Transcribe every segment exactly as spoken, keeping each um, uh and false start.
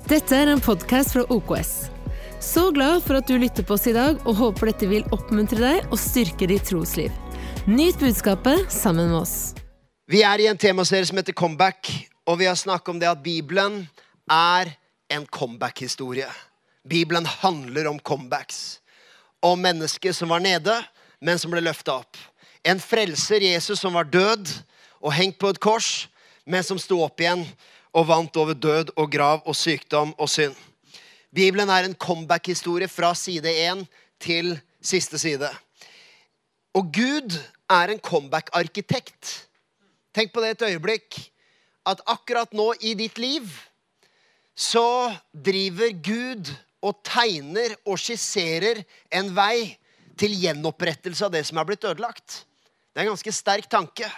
Dette er en podcast fra O K S. Så glad for at du lytter på oss i dag, og håper dette vil oppmuntre deg og styrke ditt trosliv. Nyt budskapet sammen med oss. Vi er i en temaserie som heter Comeback, og vi har snakket om det at Bibelen er en comeback-historie. Bibelen handler om comebacks. Om mennesker som var nede, men som ble løftet opp. En frelser, Jesus, som var død og hengt på et kors, men som stod opp igjen og vant over død og grav og sykdom og synd. Bibelen er en comeback-historie fra side én til siste side. Og Gud er en comeback-arkitekt. Tenk på det et øyeblikk, at akkurat nå i ditt liv, så driver Gud og tegner og skisserer en vei til gjenopprettelse av det som er blitt ødelagt. Det er en ganske sterk tanke.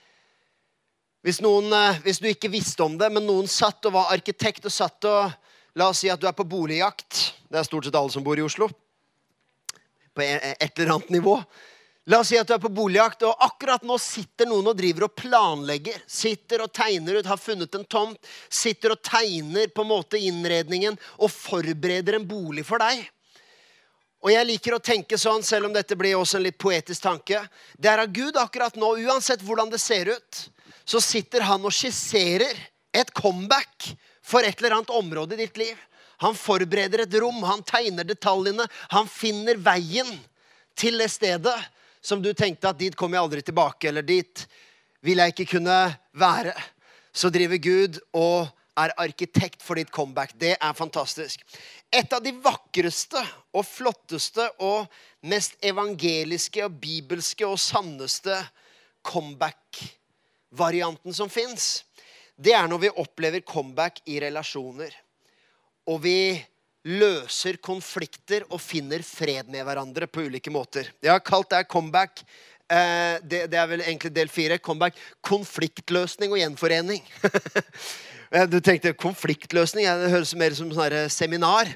Hvis, noen, hvis du ikke visste om det, men noen satt og var arkitekt og satt og, la oss si at du er på boligjakt. Det er stort sett alle som bor i Oslo. På et eller annet nivå. La oss si at du er på boligjakt, og akkurat nå sitter noen og driver og planlegger. Sitter og tegner ut, har funnet en tomt. Sitter og tegner på en måte innredningen og forbereder en bolig for deg. Og jeg liker å tenke sånn, selv om dette blir også en litt poetisk tanke. Det er av Gud akkurat nå, uansett hvordan det ser ut, så sitter han og skisserer et comeback for et eller annet område i ditt liv. Han forbereder et rom, han tegner detaljene, han finner veien til det stedet som du tenkte at dit kommer jeg aldri tilbake, eller dit vil jeg ikke kunne være. Så driver Gud og er arkitekt for ditt comeback. Det er fantastisk. Et av de vakreste og flotteste og mest evangeliske og bibelske og sanneste comeback-varianten som finnes, det er når vi opplever comeback i relasjoner. Og vi løser konflikter og finner fred med hverandre på ulike måter. Jeg har kalt det comeback, eh, det, det er vel egentlig del fire, comeback, konfliktløsning og gjenforening. Du tenkte konfliktløsning, det høres mer som sånn seminar.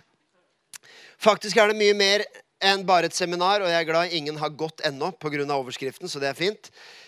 Faktisk er det mye mer enn bare et seminar, og jeg er glad ingen har gått ennå på grunn av overskriften, så det er fint.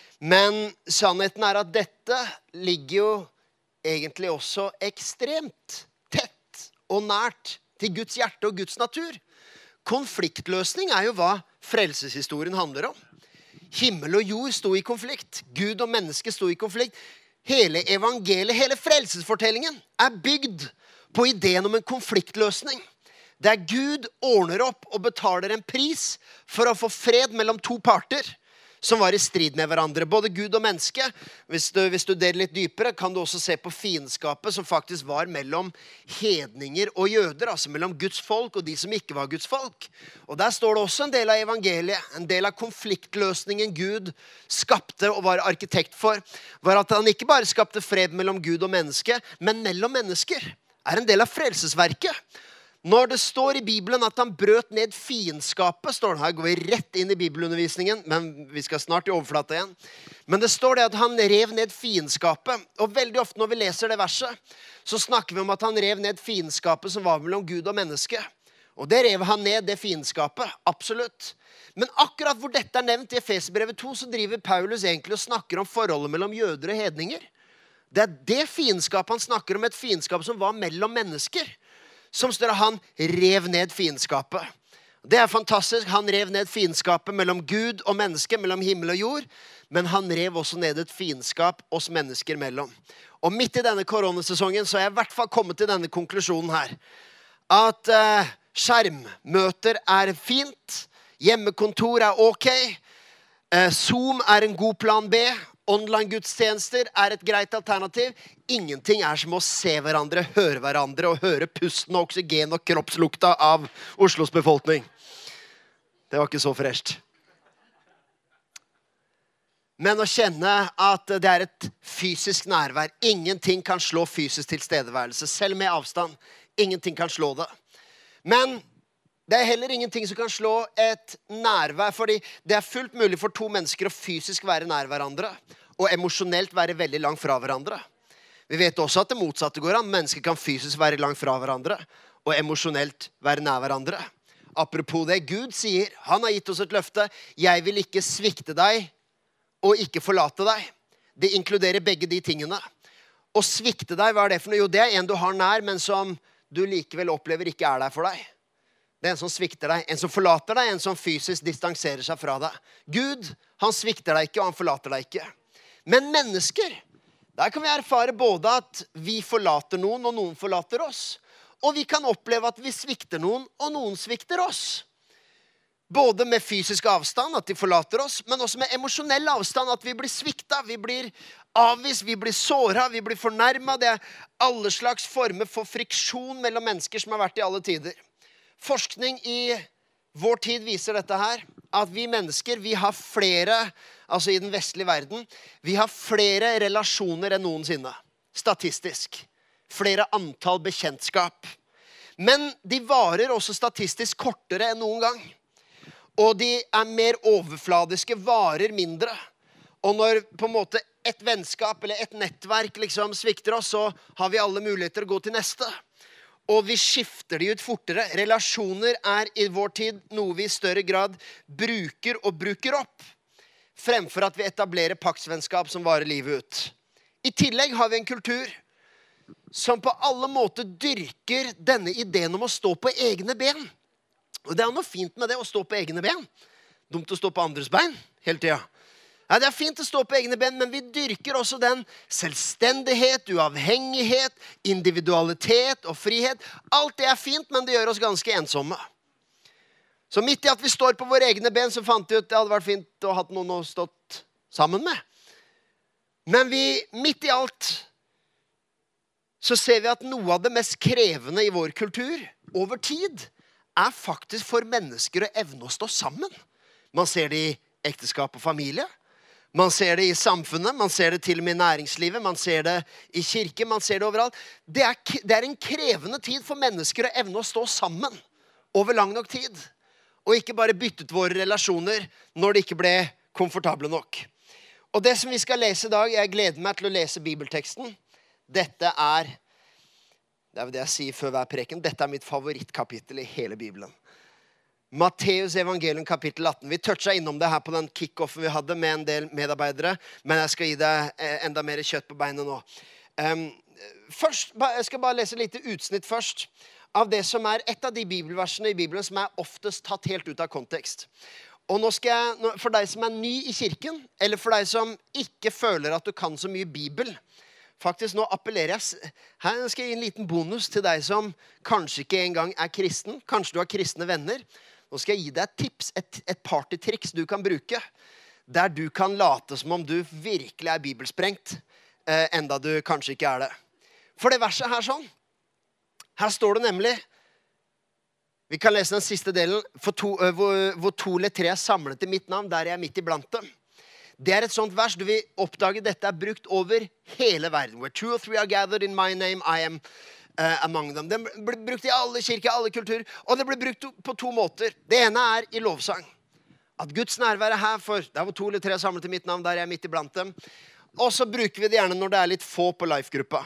Men sannheten er at dette ligger jo egentlig også ekstremt tett og nært til Guds hjerte og Guds natur. Konfliktløsning er jo hva frelseshistorien handler om. Himmel og jord sto i konflikt. Gud og menneske sto i konflikt. Hele evangeliet, hele frelsesfortellingen er bygd på ideen om en konfliktløsning. Der Gud ordner opp og betaler en pris for å få fred mellom to parter som var i strid med hverandre, både Gud og menneske. Hvis du, hvis du der litt dypere, kan du også se på fiendskapet som faktisk var mellom hedninger og jøder, altså mellom Guds folk og de som ikke var Guds folk. Og der står det også en del av evangeliet, en del av konfliktløsningen Gud skapte og var arkitekt for, var at han ikke bare skapte fred mellom Gud og menneske, men mellom mennesker er en del av frelsesverket. Når det står i Bibelen at han brøt ned fiendskapet, står det her, går vi rett inn i bibelundervisningen, men vi skal snart i overflata igjen. Men det står det at han rev ned fiendskapet, og veldig ofte når vi leser det verset, så snakker vi om at han rev ned fiendskapet som var mellom Gud og menneske. Og det rev han ned, det fiendskapet, absolutt. Men akkurat hvor dette er nevnt i Efeserbrevet to, så driver Paulus egentlig og snakker om forholdet mellom jøder og hedninger. Det er det fiendskapet han snakker om, et fiendskap som var mellom mennesker. Som står at han rev ned fiendskapet. Det er fantastisk. Han rev ned fiendskapet mellom Gud og menneske, mellom himmel og jord. Men han rev også ned et fiendskap oss mennesker mellom. Og midt i denne koronasesongen så har jeg i hvert fall kommet til denne konklusjonen her. At uh, skjermmøter er fint. Hjemmekontor er ok. Uh, Zoom er en god plan B. Online-gudstjenester er et greit alternativ. Ingenting er som å se hverandre, høre hverandre og høre pusten og oksygen og kroppslukta av Oslos befolkning. Det var ikke så fresht. Men å kjenne at det er et fysisk nærvær. Ingenting kan slå fysisk tilstedeværelse, selv med avstand. Ingenting kan slå det. Men det er heller ingenting som kan slå et nærvær, fordi det er fullt mulig for to mennesker å fysisk være nær hverandre, og emosjonelt være veldig langt fra hverandre. Vi vet også at det motsatte går an. Mennesker kan fysisk være langt fra hverandre, og emosjonelt være nær hverandre. Apropos det, Gud sier, han har gitt oss et løfte, jeg vil ikke svikte deg, og ikke forlate deg. Det inkluderer begge de tingene. Å svikte deg, hva er det for noe? Jo, det er en du har nær, men som du likevel opplever ikke er der for deg. Det er en som svikter deg, en som forlater deg, en som fysisk distanserer seg fra deg. Gud, han svikter deg ikke, og han forlater deg ikke. Men mennesker, der kan vi erfare både at vi forlater noen, og noen forlater oss. Og vi kan oppleve at vi svikter noen, og noen svikter oss. Både med fysisk avstand, at de forlater oss, men også med emosjonell avstand, at vi blir sviktet, vi blir avvist, vi blir såret, vi blir fornærmet. Det er alle slags former for friksjon mellom mennesker som har vært i alle tider. Forskning i vår tid viser dette her, at vi mennesker, vi har flere, altså i den vestlige verden, vi har flere relasjoner enn noensinne, statistisk. Flere antall bekjentskap. Men de varer også statistisk kortere enn noen gang. Og de er mer overfladiske, varer mindre. Og når på en måte et vennskap eller et nettverk liksom svikter oss, så har vi alle muligheter å gå til neste. Og vi skifter de ut fortere. Relasjoner er i vår tid noe vi i større grad bruker og bruker opp, fremfor at vi etablerer paktsvennskap som varer livet ut. I tillegg har vi en kultur som på alle måter dyrker denne ideen om å stå på egne ben. Og det er noe fint med det å stå på egne ben. Dumt å stå på andres bein hele tiden. Ja, det er fint å stå på egne ben, men vi dyrker også den selvstendighet, uavhengighet, individualitet og frihet. Alt det er fint, men det gjør oss ganske ensomme. Så midt i at vi står på våre egne ben, så fant vi ut det hadde vært fint å ha noen å stått sammen med. Men vi, midt i alt, så ser vi at noe av det mest krevende i vår kultur over tid er faktisk for mennesker å evne å stå sammen. Man ser det i ekteskap og familie. Man ser det i samfunnet. Man ser det til og med i næringslivet. Man ser det i kirke. Man ser det overalt. Det er, det er en krevende tid for mennesker å evne å stå sammen over lang nok tid. Og ikke bare bytte ut våre relasjoner når det ikke ble komfortable nok. Og det som vi skal lese i dag, jeg gleder meg til å lese bibelteksten. Dette er Det er det jeg sier før hver preken. Dette er mitt favorittkapittel i hele Bibelen. Matteus evangelium kapittel atten. Vi toucha innom det her på den kickoffen vi hadde med en del medarbeidere, men jeg skal gi deg enda mer kjøtt på beinet nå. Um, først, jeg skal bare lese et lite utsnitt først av det som er et av de bibelversene i Bibelen som er oftest tatt helt ut av kontekst. Og nå skal jeg, for deg som er ny i kirken, eller for deg som ikke føler at du kan så mye Bibel, faktisk nå appellerer jeg, her skal jeg gi en liten bonus til deg som kanskje ikke engang er kristen, kanskje du har kristne venner. Nå skal jeg gi deg et tips, et, et partytriks du kan bruke, der du kan late som om du virkelig er bibelsprengt, eh, enda du kanskje ikke er det. For det verset her sånn, her står det nemlig, vi kan lese den siste delen, for to, uh, hvor, hvor to eller tre er samlet i mitt navn, der er jeg midt iblant dem. Det er et sånt vers, du vil oppdage dette er brukt over hele verden. Where two or three are gathered in my name, I am uh, among them. Det blir brukt i alle kirker, alle kulturer, og det blir brukt på to måter. Det ene er i lovsang. At Guds nærvær er her, for der hvor to eller tre er samlet i mitt navn, der er jeg midt iblant dem. Og så bruker vi det gjerne når det er litt få på life-gruppa.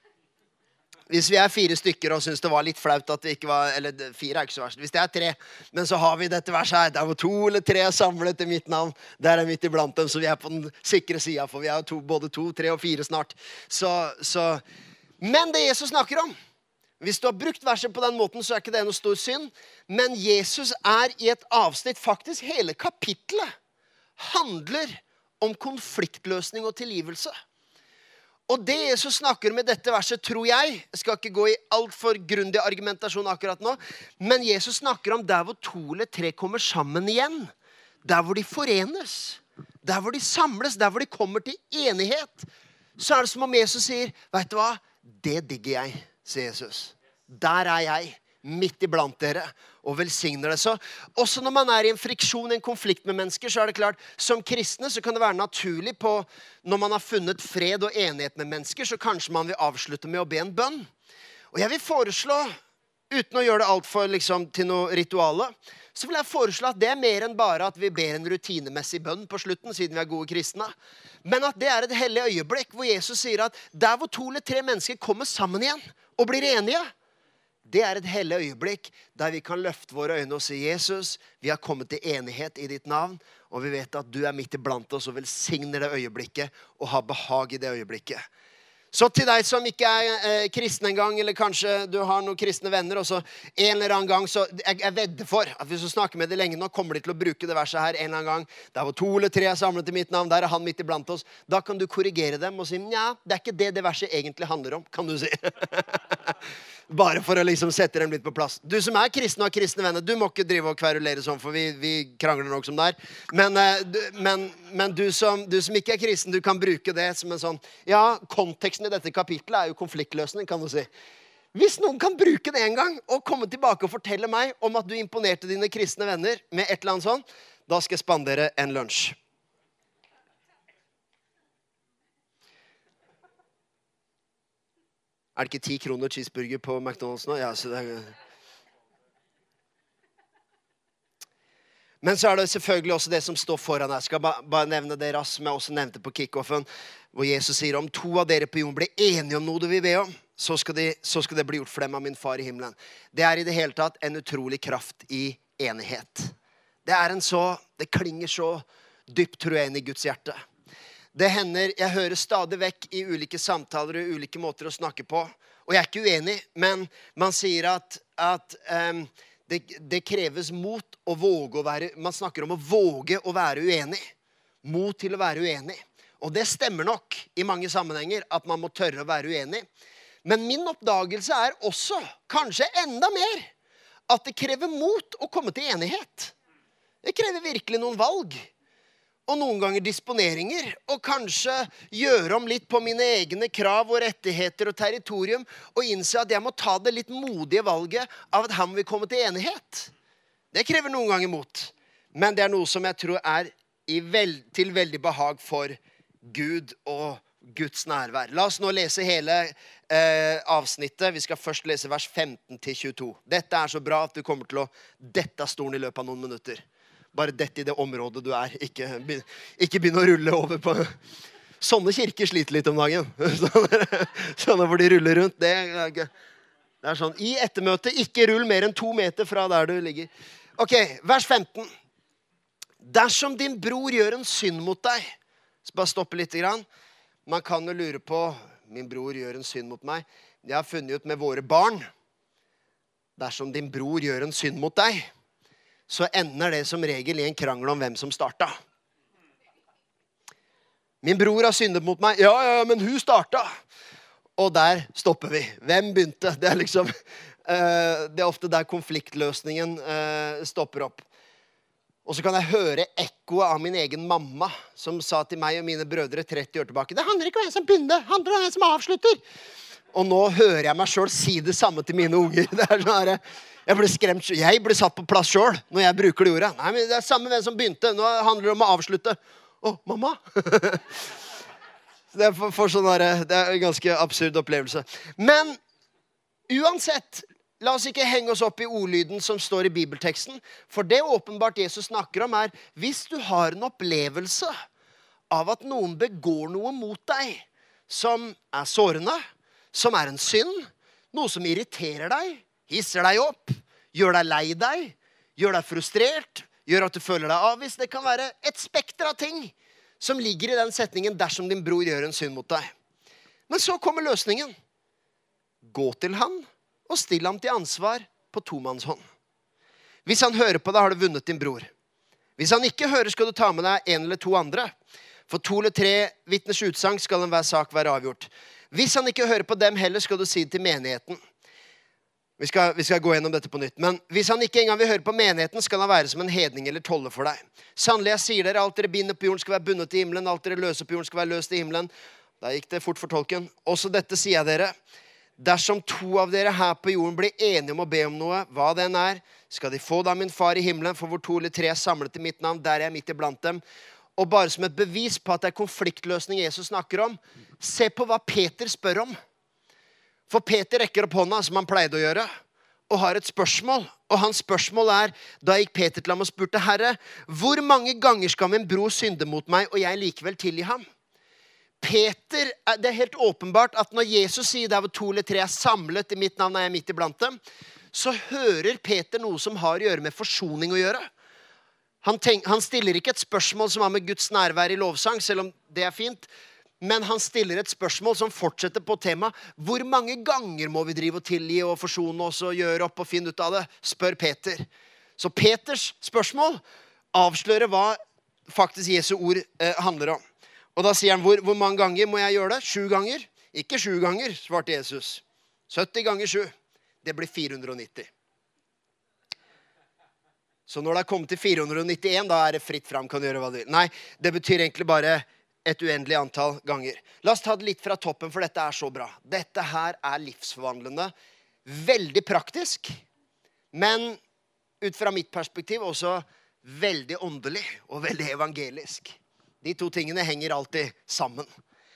Hvis vi er fire stykker og synes det var litt flaut at det ikke var, eller fire er ikke så verst. Hvis det er tre, men så har vi dette verset her, der hvor to eller tre er samlet i mitt navn, der er midt iblant dem, så vi er på den sikre siden, for vi er to, både to, tre og fire snart. Så, så. Men det Jesus snakker om, hvis du har brukt verset på den måten, så er ikke det noe stor synd, men Jesus er i et avsnitt, faktisk hele kapitlet, handler om konfliktløsning og tilgivelse. Og det Jesus snakker med dette verset, tror jeg, jeg skal ikke gå i alt for grundig argumentasjon akkurat nå, men Jesus snakker om der hvor to eller tre kommer sammen igjen, der hvor de forenes, der hvor de samles, der hvor de kommer til enighet, så er det som om Jesus sier, vet du hva, det digger jeg, sier Jesus. Der er jeg, midt iblant dere, og velsigner det. Så også når man er i en friksjon, en konflikt med mennesker, så er det klart, som kristne så kan det være naturlig på, når man har funnet fred og enighet med mennesker, så kanskje man vil avslutte med å be en bønn. Og jeg vil foreslå, uten å gjøre det alt for liksom, til noe rituale, så vil jeg foreslå at det er mer enn bare at vi ber en rutinemessig bønn på slutten, siden vi er gode kristne. Men at det er et hellig øyeblikk hvor Jesus sier at der hvor to eller tre mennesker kommer sammen igjen og blir enige, det er et hellig øyeblikk der vi kan løfte våre øyne og si, Jesus, vi har kommet til enighet i ditt navn, og vi vet at du er midt iblant oss og velsigner det øyeblikket og har behag i det øyeblikket. Så til deg som ikke er eh, kristen en gang, eller kanskje du har noen kristne venner, og så en eller annen gang, så jeg, jeg vedder for at hvis du snakker med det lenge nå, kommer de til å bruke det verset her en eller annen gang. Der hvor to eller tre er samlet i mitt navn, der er han midt iblant oss. Da kan du korrigere dem og si, ja, det er ikke det det verset egentlig handler om, kan du si. Bare for å liksom sette dem litt på plass. Du som er kristen og har kristne venner, du må ikke drive og kverulere sånn, for vi, vi krangler nok som der. Men, eh, du, men, men du, som, du som ikke er kristen, du kan bruke det som en sånn, ja, konteksten i dette kapitlet er jo konfliktløsning, kan du si. Hvis noen kan bruke det en gang, og komme tilbake og fortelle meg om at du imponerte dine kristne venner med et eller annet sånn, da skal jeg spandere en lunsj. Er det ikke ti kroner cheeseburger på McDonald's nå? Ja, så det er... Men så er det selvfølgelig også det som står foran her. Jeg skal bare, bare nevne det raskt, som jeg også nevnte på kickoffen, hvor Jesus sier, om to av dere på jorden blir enige om noe du vil be om, så skal, de, så skal det bli gjort for dem av min far i himmelen. Det er i det hele tatt en utrolig kraft i enighet. Det er en så, det klinger så dypt, tror jeg, inn i Guds hjerte. Det hender, jeg hører stadig vekk i ulike samtaler og ulike måter å snakke på. Og jeg er ikke uenig, men man sier at, at um, det, det kreves mot å våge å være, man snakker om å våge å være uenig. Mot til å være uenig. Og det stemmer nok i mange sammenhenger at man må tørre å være uenig. Men min oppdagelse er også, kanskje enda mer, at det krever mot å komme til enighet. Det krever virkelig noen valg. Og noen ganger disponeringer, og kanskje gjøre om litt på mine egne krav og rettigheter og territorium, og innse at jeg må ta det litt modige valget av at han vil komme til enighet. Det krever noen ganger mot, men det er noe som jeg tror er i veld, til veldig behag for Gud og Guds nærvær. La oss nå lese hele eh, avsnittet. Vi skal først lese vers femten til tjueto. Dette er så bra at du kommer til å dette av stolen i løpet av noen minutter. Bare dette i det området du er. Ikke, ikke begynne å rulle over på... Sånne kirker sliter litt om dagen. Sånne, sånne hvor de ruller rundt. Det er, det er sånn, i ettermøte, ikke rull mer enn to meter fra der du ligger. Ok, vers femten. Dersom din bror gjør en synd mot deg, så bare stoppe litt grann. Man kan jo lure på, min bror gjør en synd mot meg. Jeg har funnet ut med våre barn. Dersom din bror gjør en synd mot deg, så ender det som regel i en krangel om hvem som startet. Min bror har syndet mot meg. Ja, ja, men hun startet. Og der stopper vi. Hvem begynte? Det er liksom, uh, det er ofte der konfliktløsningen uh, stopper opp. Og så kan jeg høre ekkoet av min egen mamma, som sa til meg og mine brødre tretti år tilbake, det handler ikke om en som begynner, det handler om en som avslutter. Og nå hører jeg meg selv si det samme til mine unger. Det er sånn her... Jeg ble skremt, jeg ble satt på plass selv når jeg bruker det ordet. Nei, men det er samme hvem som begynte. Nå handler det om å avslutte. Å, mamma! det, er for, for sånn der, det er en ganske absurd opplevelse. Men uansett, la oss ikke henge oss opp i ordlyden som står i bibelteksten. For det åpenbart Jesus snakker om er, hvis du har en opplevelse av at noen begår noe mot deg, som er sårende, som er en synd, noe som irriterer deg, hisser deg opp, gjør deg lei deg, gjør deg frustrert, gjør at du føler deg avvist. Det kan være et spekter av ting som ligger i den setningen dersom din bror gjør en synd mot deg. Men så kommer løsningen. Gå til han og still ham til ansvar på tomannshånd. Hvis han hører på deg, har du vunnet din bror. Hvis han ikke hører, skal du ta med deg en eller to andre. For to eller tre vittners utsagn skal en hver sak være avgjort. Hvis han ikke hører på dem heller, skal du si det til menigheten. Vi skal, vi skal gå gjennom dette på nytt. Men hvis han ikke engang vil høre på menigheten, skal han være som en hedning eller tolle for deg. Sannelig, jeg sier dere, alt dere binder på jorden skal være bundet i himmelen, alt dere løser på jorden skal være løst i himmelen. Da gikk det fort for tolken. Også dette sier jeg dere. Dersom to av dere her på jorden blir enige om å be om noe, hva det enn er, skal de få da min far i himmelen, for hvor to eller tre er samlet i mitt navn, der er jeg midt iblant dem. Og bare som et bevis på at det er konfliktløsning Jesus snakker om, se på hva Peter spør om. For Peter rekker opp hånda, som han pleide å gjøre, og har et spørsmål. Og hans spørsmål er, da gikk Peter til ham og spurte, Herre, hvor mange ganger skal min bror synde mot meg, og jeg likevel tilgi ham? Peter, det er helt åpenbart at når Jesus sier der hvor to eller tre er samlet i mitt navn, er jeg midt iblant dem, så hører Peter noe som har å gjøre med forsoning å gjøre. Han, tenk, han stiller ikke et spørsmål som har med Guds nærvær i lovsang, selv om det er fint. Men han stiller et spørsmål som fortsetter på tema. Hvor mange ganger må vi drive og tilgi og forsone oss og gjøre opp og finne ut av det? Spør Peter. Så Peters spørsmål avslører hva faktisk Jesu ord eh, handler om. Og da sier han, hvor, hvor mange ganger må jeg gjøre det? Sju ganger? Ikke sju ganger, svarte Jesus. sytti ganger sju. Det blir fire hundre og nitti. Så når det er kommet til fire hundre og nittien, da er det fritt frem, kan du gjøre hva du vil. Nei, det betyr egentlig bare et uendelig antall ganger. La oss ta det litt fra toppen, for dette er så bra. Dette her er livsforvandlende. Veldig praktisk, men ut fra mitt perspektiv også veldig åndelig og veldig evangelisk. De to tingene henger alltid sammen.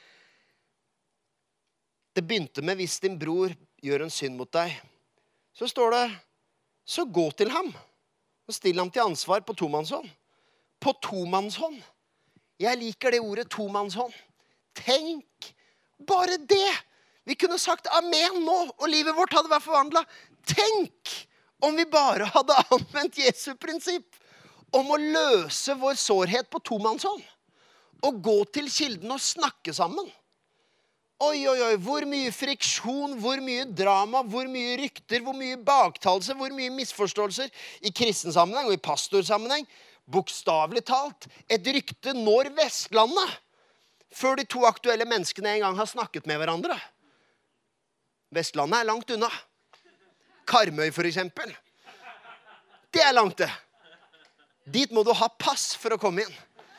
Det begynte med hvis din bror gjør en synd mot deg. Så står det, så gå til ham. Og still ham til ansvar på tomannshånd. På tomannshånd. Jeg liker det ordet tomannshånd. Tenk bare det. Vi kunne sagt amen nå, og livet vårt hadde vært forvandlet. Tenk om vi bare hadde anvendt Jesu prinsipp om å løse vår sårhet på tomannshånd. Og gå til kilden og snakke sammen. Oi, oi, oi, hvor mye friksjon, hvor mye drama, hvor mye rykter, hvor mye baktalelse, hvor mye misforståelser i kristen sammenheng og i pastorsammenheng. Bokstavelig talt, et rykte når Vestlandet før de to aktuelle menneskene en gang har snakket med hverandre. Vestlandet er langt unna. Karmøy for eksempel. Det er langt det. Dit må du ha pass for å komme inn.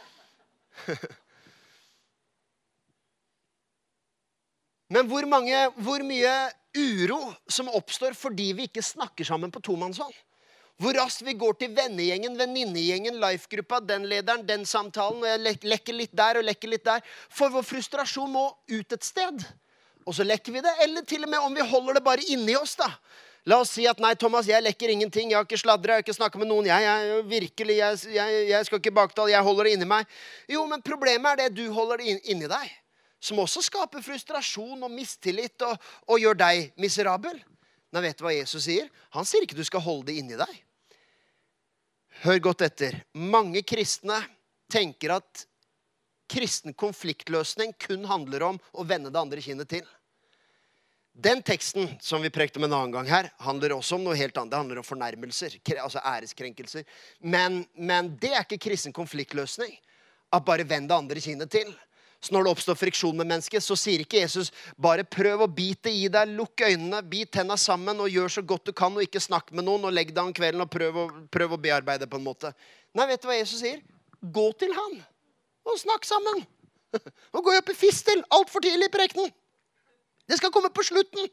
Men hvor, mange, hvor mye uro som oppstår fordi vi ikke snakker sammen på tomannshånd. Hvor raskt vi går til vennegjengen, venninnegjengen, life-gruppa, den lederen, den samtalen, og jeg lekker litt der og lekker litt der. For vår frustrasjon må ut et sted. Og så lekker vi det, eller til og med om vi holder det bare inni oss da. La oss si at nei, Thomas, jeg lekker ingenting, jeg har ikke sladret, jeg har ikke snakket med noen, jeg, jeg virkelig, jeg, jeg, jeg skal ikke baktale, jeg holder det inni meg. Jo, men problemet er det du holder det inni deg. Som også skaper frustrasjon og mistillit og, og gjør deg miserabel. Nå vet du hva Jesus sier? Han sier ikke du skal holde det inni deg. Hør godt etter. Mange kristne tenker at kristen konfliktløsning kun handler om å vende det andre kinnet til. Den teksten som vi prekte om en annen gang her, handler også om noe helt annet. Det handler om fornærmelser, altså æreskrenkelser. Men, men det er ikke kristen konfliktløsning. At bare vende det andre kinnet til. Så når det oppstår friksjon med mennesket, så sier ikke Jesus bare prøv å bite i deg, lukk øynene, bit tennene sammen og gjør så godt du kan og ikke snakk med noen og legg deg om kvelden og prøv å, prøv å bearbeide på en måte. Nei, vet du hva Jesus sier? Gå til han og snakk sammen. Og gå opp i fistel, alt for tidlig i prekenen. Det skal komme på slutten.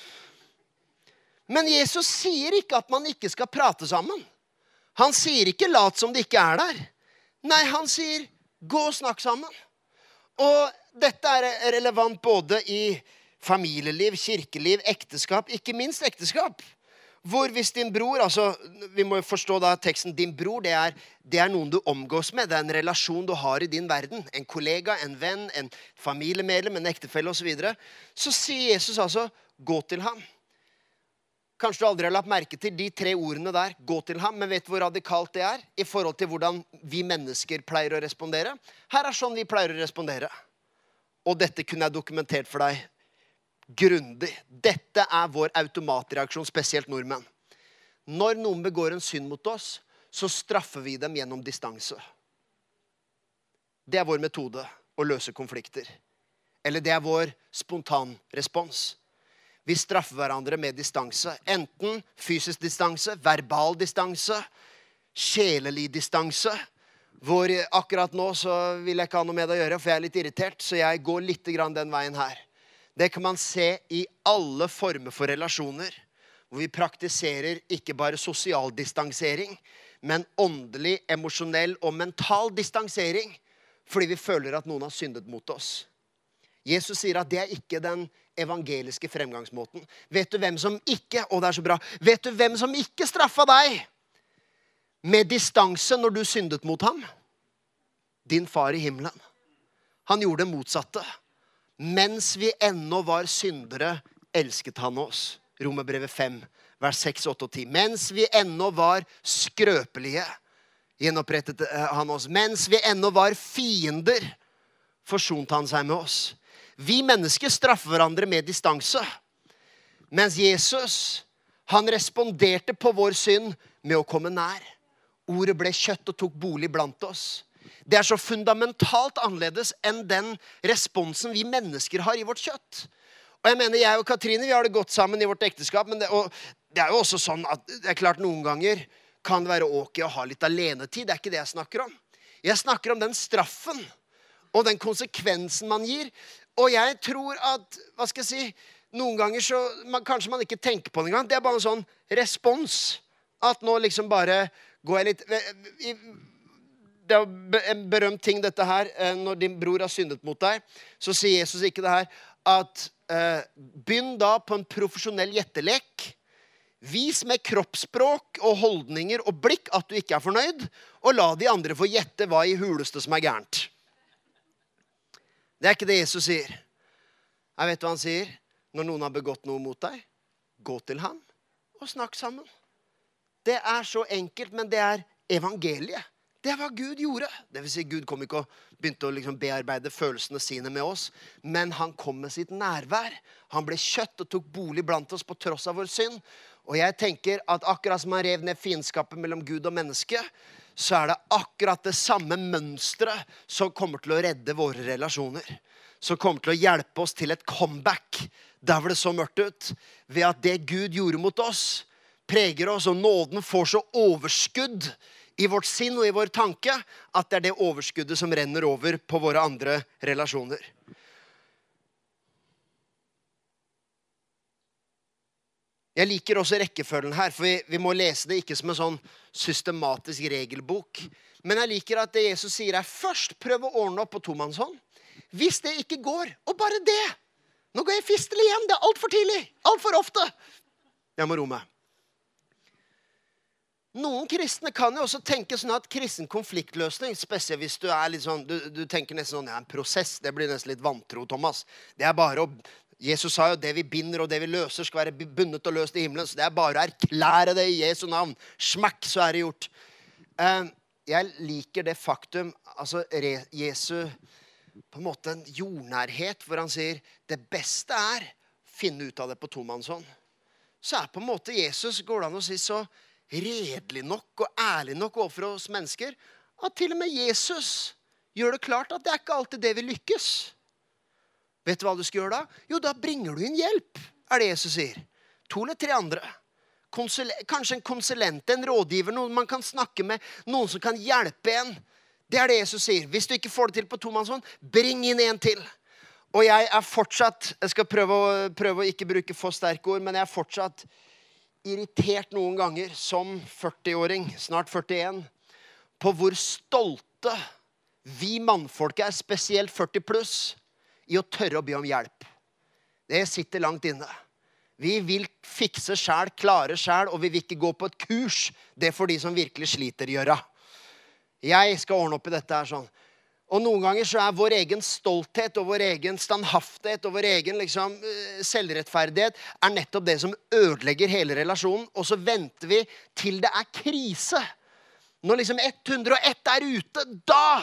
Men Jesus sier ikke at man ikke skal prate sammen. Han sier ikke lat som det ikke er der. Nei, han sier gå og snakk sammen. Og dette er relevant både i familieliv, kirkeliv, ekteskap, ikke minst ekteskap. Hvor hvis din bror, altså vi må forstå da teksten, din bror det er, det er noen du omgås med, det er en relasjon du har i din verden. En kollega, en venn, en familiemedlem, en ektefelle og så videre. Så sier Jesus altså, gå til ham. Kanskje du aldri har lagt merke til de tre ordene der, gå til ham, men vet du hvor radikalt det er i forhold til hvordan vi mennesker pleier å respondere? Her er sånn vi pleier å respondere. Og dette kunne jeg dokumentert for deg grundig. Dette er vår automatreaksjon, spesielt nordmenn. Når noen begår en synd mot oss, så straffer vi dem gjennom distanse. Det er vår metode å løse konflikter. Eller det er vår spontan respons. Vi straffer hverandre med distanse. Enten fysisk distanse, verbal distanse, sjelelig distanse. Hvor akkurat nå så vil jeg ikke ha noe med det å gjøre, for jeg er litt irritert. Så jeg går litt grann den veien her. Det kan man se i alle former for relasjoner. Hvor vi praktiserer ikke bare sosial distansering, men åndelig, emosjonell og mental distansering. Fordi vi føler at noen har syndet mot oss. Jesus sier at det er ikke den evangeliske fremgangsmåten. Vet du hvem som ikke, og det er så bra, vet du hvem som ikke straffet deg med distanse når du syndet mot ham? Din far i himmelen. Han gjorde det motsatte. Mens vi ennå var syndere, elsket han oss. Romerbrevet fem, vers seks, åtte og ti. Mens vi ennå var skrøpelige, gjenopprettet han oss. Mens vi ennå var fiender, forsonte han seg med oss. Vi mennesker straffer hverandre med distanse. Mens Jesus, han responderte på vår synd med å komme nær. Ordet ble kjøtt og tok bolig blant oss. Det er så fundamentalt annerledes enn den responsen vi mennesker har i vårt kjøtt. Og jeg mener, jeg og Katrine, vi har det godt sammen i vårt ekteskap, men det, og det er jo også sånn at det er klart noen ganger kan det være ok å ha litt alenetid. Det er ikke det jeg snakker om. Jeg snakker om den straffen og den konsekvensen man gir. Og jeg tror at, hva skal jeg si, noen ganger så man, kanskje man ikke tenker på det engang. Det er bare en sånn respons. At nå liksom bare går jeg litt... Det er en berømt ting dette her. Når din bror har syndet mot deg, så sier Jesus ikke det her, at eh, begynn da på en profesjonell gjettelek. Vis med kroppsspråk og holdninger og blikk at du ikke er fornøyd, og la de andre få gjette hva i huleste som er gærent. Det er ikke det Jesus sier. Jeg vet hva han sier. Når noen har begått noe mot deg, gå til ham og snakk sammen. Det er så enkelt, men det er evangeliet. Det er hva Gud gjorde. Det vil si, Gud kom ikke og begynte å liksom bearbeide følelsene sine med oss, men han kom med sitt nærvær. Han ble kjøtt og tok bolig blant oss på tross av vår synd. Og jeg tenker at akkurat som han rev ned fiendskapet mellom Gud og menneske, så er det akkurat det samme mønstret som kommer til å redde våre relasjoner. Som kommer til å hjelpe oss til et comeback. Der var det så mørkt ut. Ved at det Gud gjorde mot oss, preger oss, og nåden får så overskudd i vårt sinn og i vår tanke, at det er det overskuddet som renner over på våre andre relasjoner. Jeg liker også rekkefølgen her, for vi, vi må lese det ikke som en sånn systematisk regelbok. Men jeg liker at det Jesus sier er først prøv å ordne opp på tomannshånd. Hvis det ikke går, og bare det. Nå går jeg fistel igjen, det er alt for tidlig, alt for ofte. Jeg må roe meg. Noen kristne kan jo også tenke sånn at kristen konfliktløsning, spesielt hvis du er litt sånn, du, du tenker nesten sånn, ja, en prosess, det blir nesten litt vantro, Thomas. Det er bare å, Jesus sa jo, det vi binder og det vi løser skal være bundet og løst i himmelen, så det er bare å erklære det i Jesu navn. Smakk, så er det gjort. Uh, jeg liker det faktum, altså Jesu, på en måte en jordnærhet, hvor han sier, det beste er å finne ut av det på tomannshånd. Så er på en måte Jesus, går det an å si så, redelig nok og ærlig nok overfor oss mennesker, at til og med Jesus gjør det klart at det er ikke alltid det vi lykkes. Vet du hva du skal gjøre da? Jo, da bringer du inn hjelp, er det Jesus sier. To eller tre andre. Konsul- kanskje en konsulent, en rådgiver, noen man kan snakke med, noen som kan hjelpe en. Det er det Jesus sier. Hvis du ikke får det til på tomannshånd, bring inn en til. Og jeg er fortsatt, jeg skal prøve å, prøve å ikke bruke for sterke ord, men jeg er fortsatt irritert noen ganger som førti-åring, snart førtien, på hvor stolte vi mannfolk er, spesielt førti pluss, i å tørre å be om hjelp. Det sitter langt inne. Vi vil fikse selv, klare selv, og vi vil ikke gå på et kurs. Det er for de som virkelig sliter i gjøra. Jeg skal ordne opp i dette her sånn. Og noen ganger så er vår egen stolthet og vår egen standhaftighet og vår egen liksom, selvrettferdighet er nettopp det som ødelegger hele relasjonen. Og så venter vi til det er krise. Når liksom hundre og ett er ute, da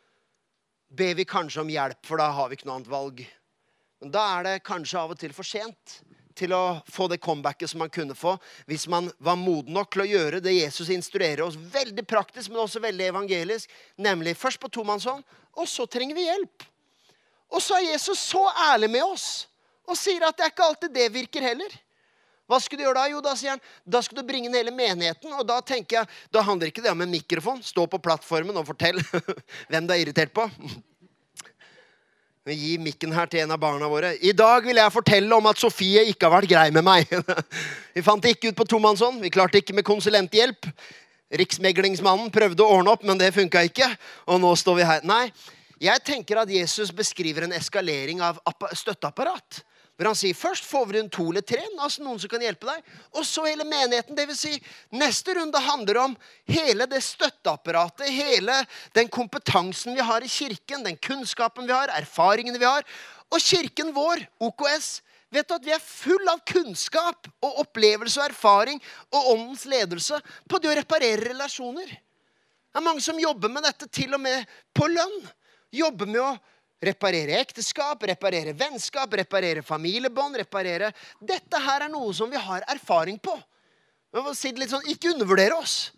ber vi kanskje om hjelp, for da har vi ikke noe annet valg. Men da er det kanskje av og til for sent til å få det comebacket som man kunne få, hvis man var moden nok til å gjøre det Jesus instruerer oss, veldig praktisk, men også veldig evangelisk, nemlig først på tomannshånd, og så trenger vi hjelp. Og så er Jesus så ærlig med oss, og sier at det er ikke alltid det virker heller. Hva skal du gjøre da? Jo, da sier han, da skal du bringe inn hele menigheten, og da tenker jeg, da handler ikke det om en mikrofon, stå på plattformen og fortell hvem du er irritert på. Vi gir mikken her til en av barna våre. I dag vil jeg fortelle om at Sofie ikke har vært grei med meg. Vi fant ikke ut på tomannshånd. Vi klarte ikke med konsulenthjelp. Riksmeglingsmannen prøvde å ordne opp, men det funket ikke. Og nå står vi her. Nei, jeg tenker at Jesus beskriver en eskalering av støtteapparat. Hvor han sier, først får vi rundt to eller tre, altså noen som kan hjelpe deg. Og så hele menigheten, det vil si, neste runde handler om hele det støtteapparatet, hele den kompetansen vi har i kirken, den kunnskapen vi har, erfaringene vi har. Og kirken vår, O K S, vet du at vi er full av kunnskap og opplevelse og erfaring og åndens ledelse på det å reparere relasjoner. Det er mange som jobber med dette til og med på lønn. Jobber med å reparere ekteskap, reparere vennskap, reparere familiebånd, reparere. Dette her er noe som vi har erfaring på. Jeg må si det litt sånn, ikke undervurdere oss.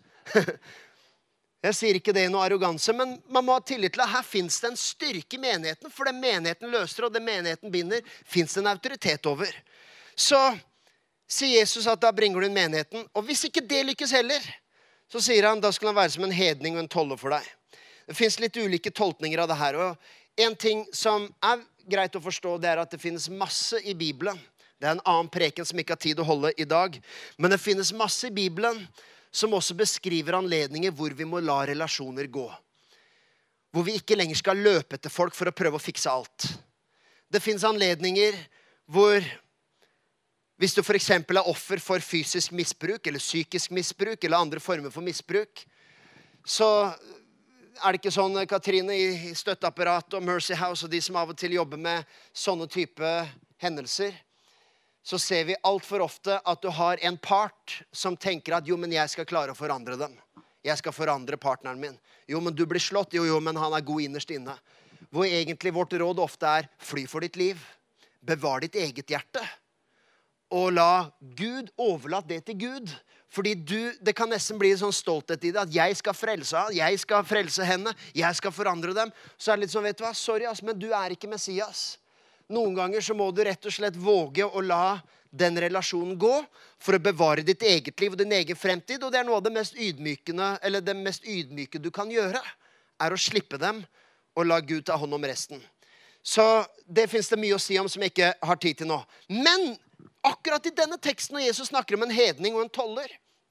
Jeg sier ikke det i noe arroganse, men man må ha tillit til at her finnes det en styrke i menigheten, for det menigheten løser og det menigheten binder, finnes det en autoritet over. Så sier Jesus at da bringer du inn menigheten, og hvis ikke det lykkes heller, så sier han, da skal han være som en hedning og en toller for deg. Det finnes litt ulike tolkninger av det her, og en ting som er greit å forstå, det er at det finnes masse i Bibelen. Det er en annen preken som ikke har tid å holde i dag, men det finnes masse i Bibelen som også beskriver anledninger hvor vi må la relasjoner gå. Hvor vi ikke lenger skal løpe etter folk for å prøve å fikse alt. Det finnes anledninger hvor, hvis du for eksempel er offer for fysisk misbruk, eller psykisk misbruk, eller andre former for misbruk, så er det ikke sånn, Katrine, i støtteapparat og Mercy House, og de som av og til jobber med sånne type hendelser, så ser vi alt for ofte at du har en part som tenker at jo, men jeg skal klare å forandre dem. Jeg skal forandre partneren min. Jo, men du blir slått. Jo, jo, men han er god innerst inne. Hvor egentlig vårt råd ofte er, fly for ditt liv. Bevar ditt eget hjerte. Og la Gud overlate det til Gud. Fordi du, det kan nesten bli en sånn stolthet i det, at jeg skal frelse han, jeg skal frelse henne, jeg skal forandre dem. Så er det litt sånn, vet du hva, sorry, ass, men du er ikke Messias. Noen ganger så må du rett og slett våge å la den relasjonen gå for å bevare ditt eget liv og din egen fremtid. Og det er noe av det mest ydmykende, eller det mest ydmyke du kan gjøre, er å slippe dem og la Gud ta hånd om resten. Så det finnes det mye å si om som jeg ikke har tid til nå. Men akkurat i denne teksten når Jesus snakker om en hedning og en toller,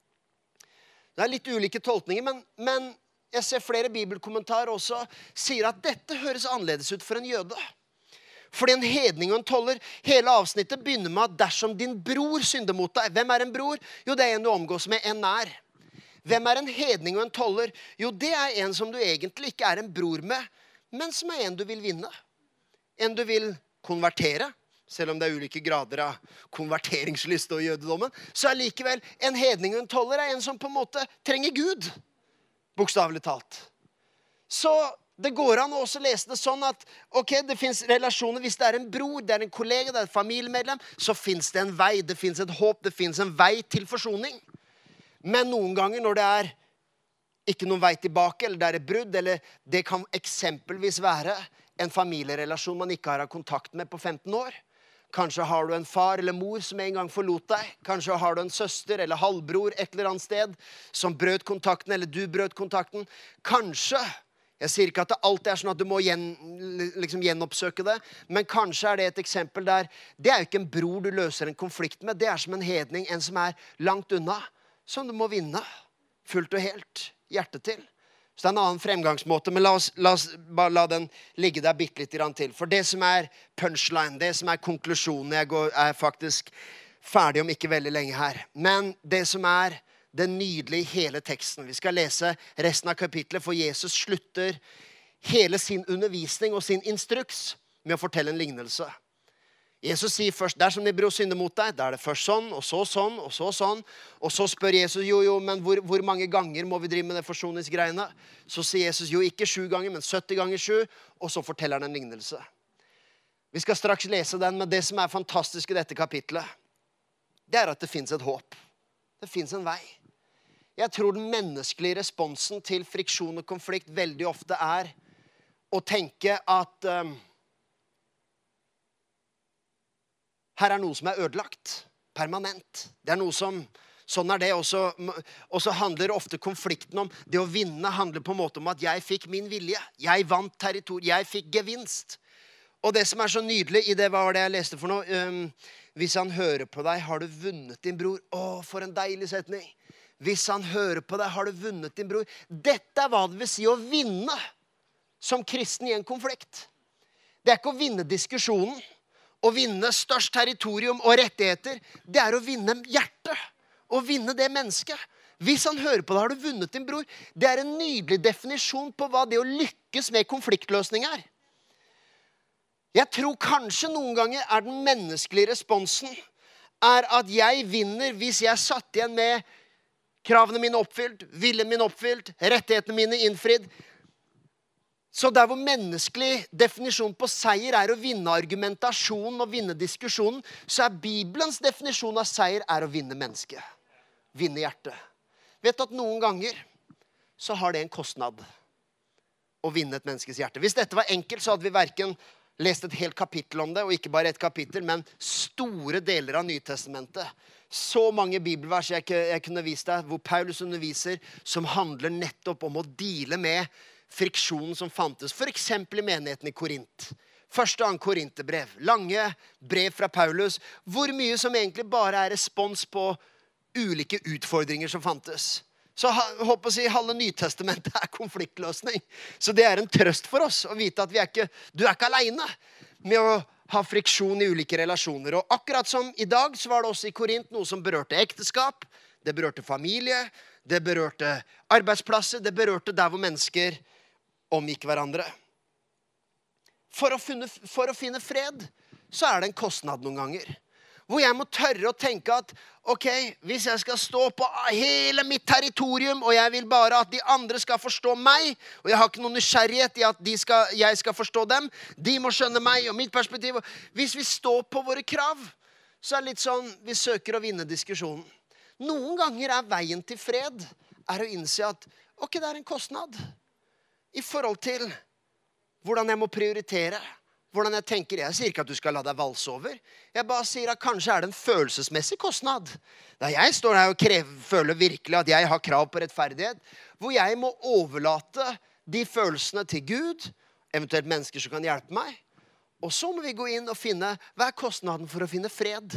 det er litt ulike tolkninger, men, men jeg ser flere bibelkommentarer også sier at dette høres annerledes ut for en jøde. Fordi en hedning og en toller, hele avsnittet begynner med at dersom din bror synder mot deg. Hvem er en bror? Jo, det er en du omgås med, en nær. Hvem er en hedning og en toller? Jo, det er en som du egentlig ikke er en bror med, men som er en du vil vinne. En du vil konvertere. Selv om det er ulike grader av konverteringslyst og jødedommen, så er likevel en hedning og en toller er en som på en måte trenger Gud. Bokstavelig talt. Så det går an å også lese det sånn at ok, det finnes relasjoner. Hvis det er en bror, det er en kollega, det er et familiemedlem, så finnes det en vei, det finnes et håp, det finnes en vei til forsoning. Men noen ganger når det er ikke noen vei tilbake, eller det er et brudd, eller det kan eksempelvis være en familierelasjon man ikke har kontakt med på femten år. Kanskje har du en far eller mor som en gang forlot deg. Kanskje har du en søster eller halvbror et eller annet sted som brøt kontakten, eller du brøt kontakten. Kanskje, jeg sier ikke at det alltid er sånn at du må gjen, liksom gjenoppsøke det, men kanskje er det et eksempel der, det er jo ikke en bror du løser en konflikt med, det er som en hedning, en som er langt unna, som du må vinne, fullt og helt, hjertet til. Så det er en annen fremgangsmåte, men la oss, la oss bare la den ligge der bitte litt grann til. For det som er punchline, det som er konklusjonen, jeg går, er faktisk ferdig om ikke veldig lenge her. Men det som er det nydelige i hele teksten, vi skal lese resten av kapitlet, for Jesus slutter hele sin undervisning og sin instruks med å fortelle en lignelse. Jesus sier først, dersom din bror synder mot deg, da er det først sånn, og så sånn, og så sånn. Og så spør Jesus, jo, jo, men hvor, hvor mange ganger må vi drive med det forsoningsgreiene? Så sier Jesus, jo, ikke sju ganger, men sytti ganger sju, og så forteller han en lignelse. Vi skal straks lese den, men det som er fantastisk i dette kapitlet, det er at det finnes et håp. Det finnes en vei. Jeg tror den menneskelige responsen til friksjon og konflikt veldig ofte er å tenke at um, her er noe som er ødelagt, permanent. Det er noe som, sånn er det. Og så handler ofte konflikten om, det å vinne handler på en måte om at jeg fikk min vilje. Jeg vant territorium, jeg fikk gevinst. Og det som er så nydelig i det, hva var det jeg leste for noe? Um, hvis han hører på deg, har du vunnet din bror. Å, for en deilig setning. Hvis han hører på deg, har du vunnet din bror. Dette er hva det vil si å vinne som kristen i en konflikt. Det er ikke å vinne diskusjonen. Å vinne størst territorium og rettigheter, det er å vinne hjertet. Å vinne det mennesket. Hvis han hører på deg, har du vunnet din bror. Det er en nydelig definisjon på hva det å lykkes med konfliktløsning er. Jeg tror kanskje noen ganger er den menneskelige responsen er at jeg vinner hvis jeg satt igjen med kravene mine oppfylt, viljen min oppfylt, rettighetene mine innfridd. Så der hvor menneskelig definisjon på seier er å vinne argumentasjonen og vinne diskusjonen, så er Bibelens definisjon av seier er å vinne mennesket. Vinne hjertet. Vet du at noen ganger så har det en kostnad å vinne et menneskes hjerte. Hvis dette var enkelt, så hadde vi hverken lest et helt kapittel om det, og ikke bare et kapittel, men store deler av Nytestamentet. Så mange bibelvers jeg, jeg kunne vist deg, hvor Paulus underviser, som handler nettopp om å deale med friksjonen som fantes. For eksempel i menigheten i Korint. Første og annen Korinterbrev. Lange brev fra Paulus. Hvor mye som egentlig bare er respons på ulike utfordringer som fantes. Så håper å si, halve Nytestamentet er konfliktløsning. Så det er en trøst for oss å vite at vi er ikke, du er ikke alene med å ha friksjon i ulike relasjoner. Og akkurat som i dag, så var det også i Korint noe som berørte ekteskap, det berørte familie, det berørte arbeidsplasser, det berørte der hvor mennesker omgikk hverandre. For å, finne, for å finne fred, så er det en kostnad noen ganger. Hvor jeg må tørre å tenke at, ok, hvis jeg skal stå på hele mitt territorium, og jeg vil bare at de andre skal forstå meg, og jeg har ikke noen nysgjerrighet i at de skal, jeg skal forstå dem, de må skjønne meg og mitt perspektiv. Hvis vi står på våre krav, så er det litt sånn, vi søker å vinne diskusjonen. Noen ganger er veien til fred, er å innse at, ok, det er en kostnad, i forhold til hvordan jeg må prioritere, hvordan jeg tenker. Jeg sier ikke at du skal la deg valse over. Jeg bare sier at kanskje er det en følelsesmessig kostnad. Da jeg står her og krever, føler virkelig at jeg har krav på rettferdighet, hvor jeg må overlate de følelsene til Gud, eventuelt mennesker som kan hjelpe meg. Og så må vi gå inn og finne, hva er kostnaden for å finne fred?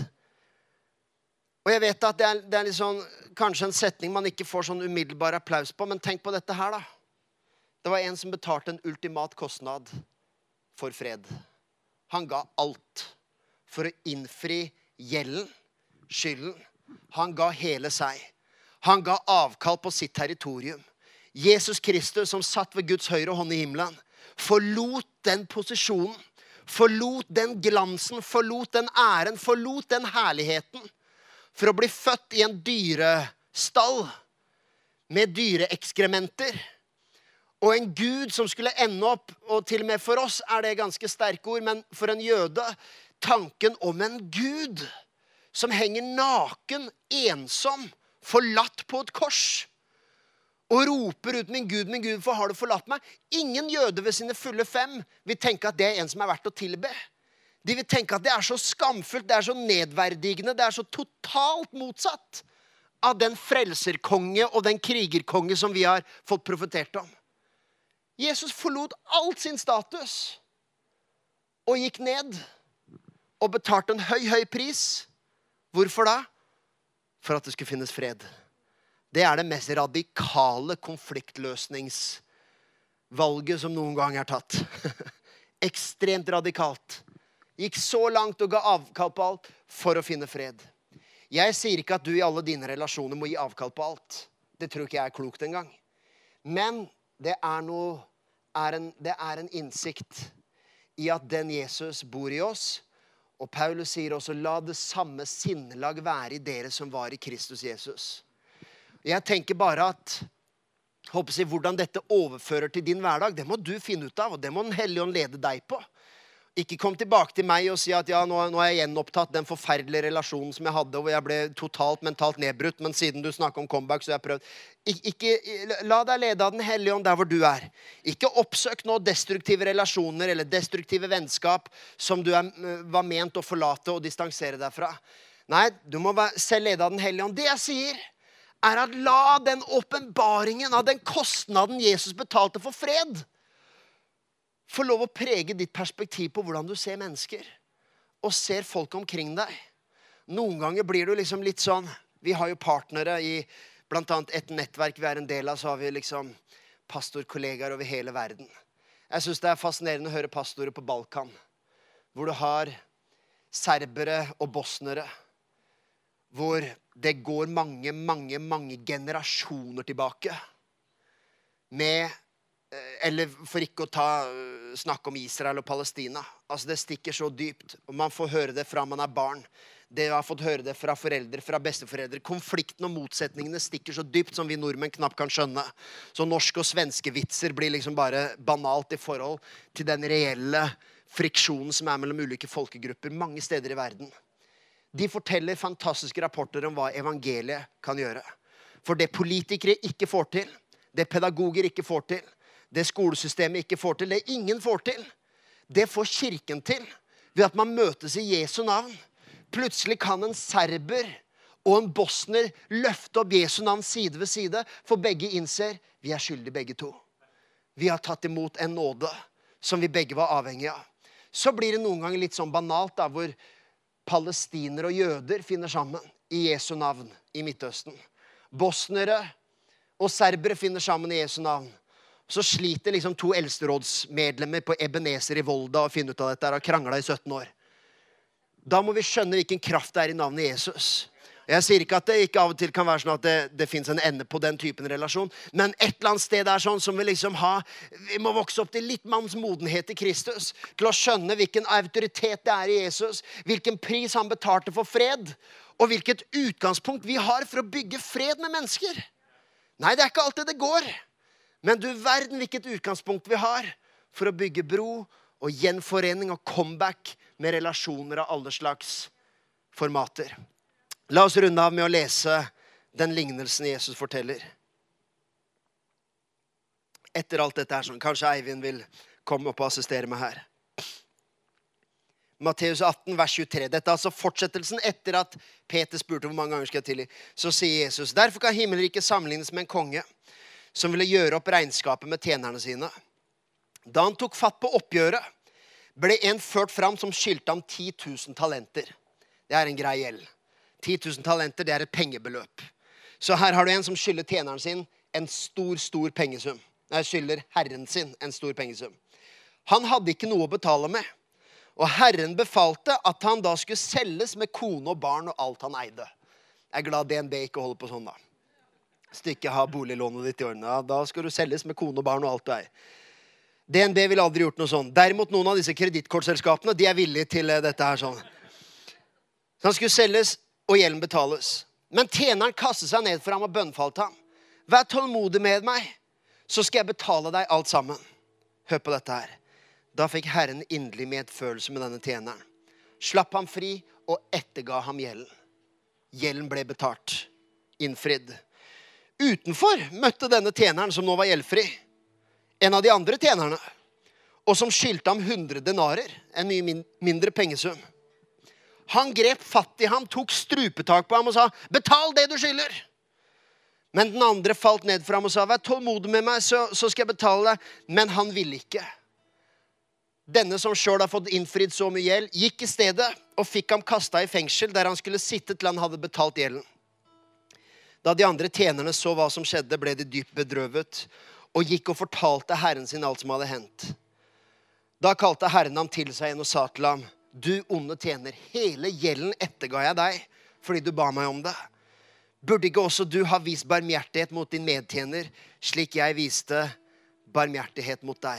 Og jeg vet at det er, det er litt sånn, kanskje en setning man ikke får sånn umiddelbar applaus på, men tenk på dette her da. Det var en som betalte en ultimat kostnad for fred. Han ga alt for å innfri gjelden, skylden. Han ga hele seg. Han ga avkall på sitt territorium. Jesus Kristus, som satt ved Guds høyre hånd i himmelen, forlot den posisjonen, forlot den glansen, forlot den æren, forlot den herligheten, for å bli født i en dyrestall med dyreekskrementer. Og en Gud som skulle ende opp, og til og med for oss er det ganske sterke ord, men for en jøde, tanken om en Gud som henger naken, ensom, forlatt på et kors, og roper ut, min Gud, min Gud, for har du forlatt meg? Ingen jøde ved sine fulle fem vil tenke at det er en som er verdt å tilbe. De vil tenke at det er så skamfullt, det er så nedverdigende, det er så totalt motsatt av den frelserkonge og den krigerkonge som vi har fått profetert om. Jesus forlot alt sin status og gikk ned og betalte en høy, høy pris. Hvorfor da? For at det skulle finnes fred. Det er det mest radikale konfliktløsningsvalget som noen gang er tatt. Ekstremt radikalt. Gikk så langt og ga avkall på alt for å finne fred. Jeg sier ikke at du i alle dine relasjoner må gi avkall på alt. Det tror ikke jeg er klokt engang. Men det er noe, er en, det er en innsikt i at den Jesus bor i oss, og Paulus sier også, la det samme sinnelag være i dere som var i Kristus Jesus. Jeg tenker bare at, håper jeg, hvordan dette overfører til din hverdag, det må du finne ut av, og det må den Hellige Ånd lede deg på. Ikke kom tilbake til meg og si at ja, nå, nå er jeg gjenopptatt den forferdelige relasjonen som jeg hadde, hvor jeg ble totalt mentalt nedbrutt, men siden du snakker om comeback, så har jeg prøvd. Ik ikke, la deg lede av den Hellige Ånd der hvor du er. Ikke oppsøk nå destruktive relasjoner eller destruktive vennskap som du er, var ment å forlate og distansere deg fra. Nei, du må være, selv lede av den Hellige Ånd. Det jeg sier er at la den åpenbaringen av den kostnaden Jesus betalte for fred, få lov å prege ditt perspektiv på hvordan du ser mennesker og ser folk omkring deg. Noen ganger blir du liksom litt sånn, vi har jo partnere i blant annet et nettverk vi er en del av, så har vi liksom pastorkollegaer over hele verden. Jeg synes det er fascinerende å høre pastorer på Balkan, hvor du har serbere og bosnere, hvor det går mange, mange, mange generasjoner tilbake med, eller for ikke å ta, snakke om Israel og Palestina. Altså det stikker så dypt, og man får høre det fra man er barn. Det har fått høre det fra foreldre, fra besteforeldre. Konflikten og motsetningene stikker så dypt som vi nordmenn knapt kan skjønne. Så norske og svenske vitser blir liksom bare banalt i forhold til den reelle friksjonen som er mellom ulike folkegrupper mange steder i verden. De forteller fantastiske rapporter om hva evangeliet kan gjøre. For det politikere ikke får til, det pedagoger ikke får til, det skolesystemet ikke får til, det ingen får til, det får kirken til ved at man møtes i Jesu navn. Plutselig kan en serber og en bosner løfte opp Jesu navn side ved side, for begge innser vi er skyldige begge to. Vi har tatt imot en nåde som vi begge var avhengige av. Så blir det noen ganger litt sånn banalt da, hvor palestinere og jøder finner sammen i Jesu navn i Midtøsten. Bosnere og serbere finner sammen i Jesu navn. Så sliter liksom to eldsterådsmedlemmer på Ebenezer i Volda å finne ut av dette og har kranglet i sytten år. Da må vi skjønne hvilken kraft det er i navnet Jesus. Jeg sier ikke at det ikke av og til kan være sånn at det, det finnes en ende på den typen relasjon, men et eller annet sted er sånn som vi liksom har, vi må vokse opp til litt manns modenhet i Kristus, til å skjønne hvilken autoritet det er i Jesus, hvilken pris han betalte for fred, og hvilket utgangspunkt vi har for å bygge fred med mennesker. Nei, det er ikke alltid det går. Men du verden hvilket utgangspunkt vi har for å bygge bro og gjenforening og comeback med relasjoner av alle slags formater. La oss runde av med å lese den lignelsen Jesus forteller. Etter alt dette er sånn, kanskje Eivind vil komme opp og assistere meg her. Matteus atten, vers tjuetre. Dette er altså fortsettelsen etter at Peter spurte hvor mange ganger skal jeg til i. Så sier Jesus, derfor kan himmelriket sammenlignes med en konge som ville gjøre opp regnskapet med tjenerne sine. Da han tok fatt på oppgjøret, ble en ført fram som skyldte ham ti tusen talenter. Det er en grei gjeld. ti tusen talenter, det er et pengebeløp. Så her har du en som skylder tjeneren sin en stor, stor pengesum. Nei, skylder herren sin en stor pengesum. Han hadde ikke noe å betale med. Og herren befalte at han da skulle selges med kone og barn og alt han eide. Jeg er glad D N B ikke holder på sånn da. Hvis du ikke har boliglånet ditt i ordene, da skal du selges med kone og barn og alt du eier. D N B vil aldri gjort noe sånn. Derimot noen av disse kredittkortselskapene, de er villige til dette her sånn. Så han skulle selges og gjelden betales. Men tjeneren kastet seg ned for ham og bønnfalt ham. Vær tålmodig med meg, så skal jeg betale deg alt sammen. Hør på dette her. Da fikk Herren inderlig medfølelse med denne tjeneren. Slapp ham fri og etterga ham gjelden. Gjelden ble betalt, innfridd. Utenfor møtte denne tjeneren som nå var gjeldfri, en av de andre tjenerne, og som skyldte ham hundre denarer, en mye mindre pengesum. Han grep fatt i ham, tok strupetak på ham og sa, betal det du skylder. Men den andre falt ned for ham og sa, vær tålmodig med meg, så, så skal jeg betale deg. Men han ville ikke. Denne som selv har fått innfridd så mye gjeld, gikk i stedet og fikk ham kastet i fengsel, der han skulle sitte til han hadde betalt gjelden. Da de andre tjenerne så hva som skjedde, ble de dypt bedrøvet, og gikk og fortalte herren sin alt som hadde hendt. Da kalte herren ham til seg igjen og sa til ham, du onde tjener, hele gjelden etterga jeg deg, fordi du ba meg om det. Burde ikke også du ha vist barmhjertighet mot din medtjener, slik jeg viste barmhjertighet mot deg?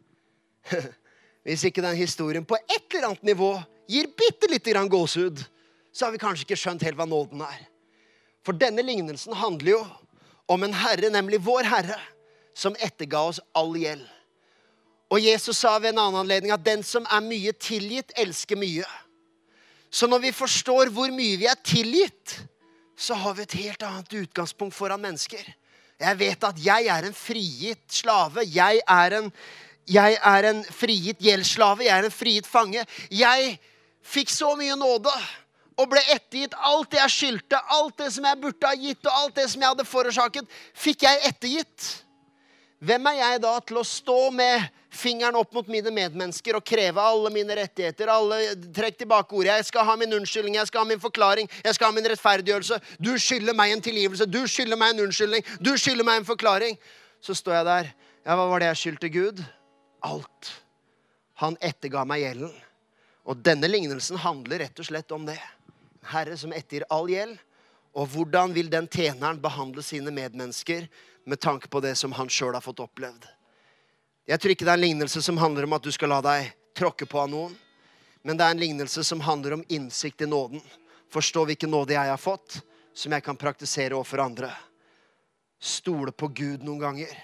Hvis ikke den historien på et eller annet nivå gir bitte litt grann gåsehud, så har vi kanskje ikke skjønt helt hva nåden er. For denne lignelsen handler jo om en herre, nemlig vår herre, som etterga oss all gjeld. Og Jesus sa ved en annen anledning at den som er mye tilgitt, elsker mye. Så når vi forstår hvor mye vi er tilgitt, så har vi et helt annet utgangspunkt foran mennesker. Jeg vet at jeg er en frigitt slave. Jeg er en, jeg er en frigitt gjeldsslave. Jeg er en frigitt fange. Jeg fikk så mye nåde og ble ettergitt. Alt det jeg skyldte, alt det som jeg burde ha gitt, og alt det som jeg hadde forårsaket, fikk jeg ettergitt. Hvem er jeg da til å stå med fingeren opp mot mine medmennesker og kreve alle mine rettigheter, alle, trekk tilbake ordet, jeg skal ha min unnskyldning, jeg skal ha min forklaring, jeg skal ha min rettferdiggjørelse, du skylder meg en tilgivelse, du skylder meg en unnskyldning, du skylder meg en forklaring. Så står jeg der, ja, hva var det jeg skyldte Gud? Alt. Han etterga meg gjelden. Og denne lignelsen handler rett og slett om det. Herre som ettergir all gjeld, og hvordan vil den tjeneren behandle sine medmennesker med tanke på det som han selv har fått opplevd. Jeg tror ikke det er en lignelse som handler om at du skal la deg tråkke på av noen, men det er en lignelse som handler om innsikt i nåden. Forstå hvilken nåde jeg har fått, som jeg kan praktisere overfor andre. Stole på Gud noen ganger.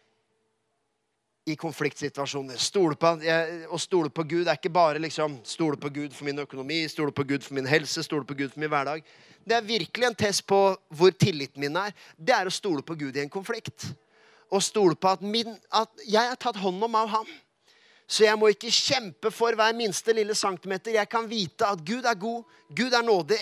I konfliktsituasjoner. Stole på, jeg, å stole på Gud er ikke bare liksom, stole på Gud for min økonomi, stole på Gud for min helse, stole på Gud for min hverdag. Det er virkelig en test på hvor tilliten min er. Det er å stole på Gud i en konflikt. Og stole på at, min, at jeg har tatt hånd om av ham. Så jeg må ikke kjempe for hver minste lille centimeter. Jeg kan vite at Gud er god, Gud er nådig.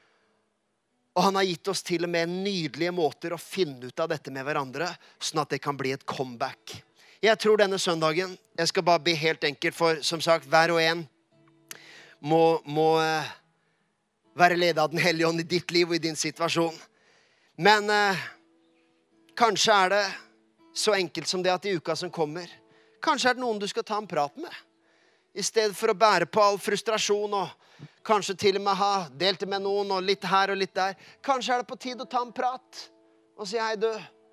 Og han har gitt oss til og med nydelige måter å finne ut av dette med hverandre, sånn at det kan bli et comeback. Jeg tror denne søndagen, jeg skal bare bli helt enkelt, for som sagt, hver og en må, må uh, være ledet av den hellige ånd i ditt liv og i din situasjon. Men uh, kanskje er det så enkelt som det at i uka som kommer, kanskje er det noen du skal ta en prat med. I stedet for å bære på all frustrasjon og kanskje til og med ha delt det med noen og litt her og litt der. Kanskje er det på tid å ta en prat og si, hei du,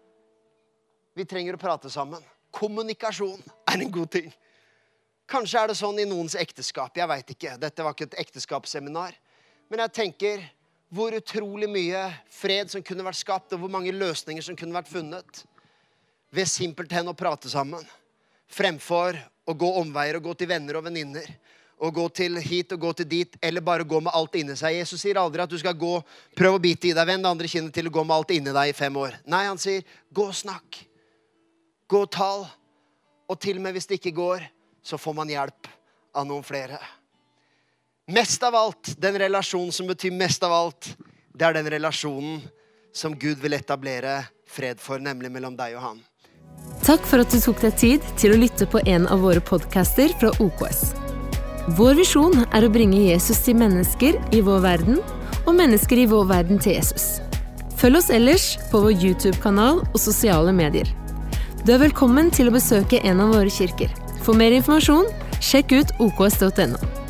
vi trenger å prate sammen. Kommunikasjon er en god ting. Kanskje er det sånn i noens ekteskap, jeg vet ikke. Dette var ikke et ekteskapsseminar. Men jeg tenker hvor utrolig mye fred som kunne vært skapt, og hvor mange løsninger som kunne vært funnet ved simpelthen å prate sammen. Fremfor å gå omveier og gå til venner og venninner. Og gå til hit og gå til dit, eller bare gå med alt inni seg. Jesus sier aldri at du skal gå, prøve å bite i deg, vend det andre kinnet til å gå med alt inni deg i fem år. Nei, han sier, gå og snakk. Gå og tal. Og til og med hvis det ikke går, så får man hjelp av noen flere. Mest av alt, den relasjonen som betyr mest av alt, det er den relasjonen som Gud vil etablere fred for, nemlig mellom deg og han. Takk for at du tok deg tid til å lytte på en av våre podcaster fra O K S. Vår visjon er å bringe Jesus til mennesker i vår verden, og mennesker i vår verden til Jesus. Følg oss ellers på vår YouTube-kanal og sosiale medier. Du er velkommen til å besøke en av våre kirker. For mer informasjon, sjekk ut o k s punktum n o.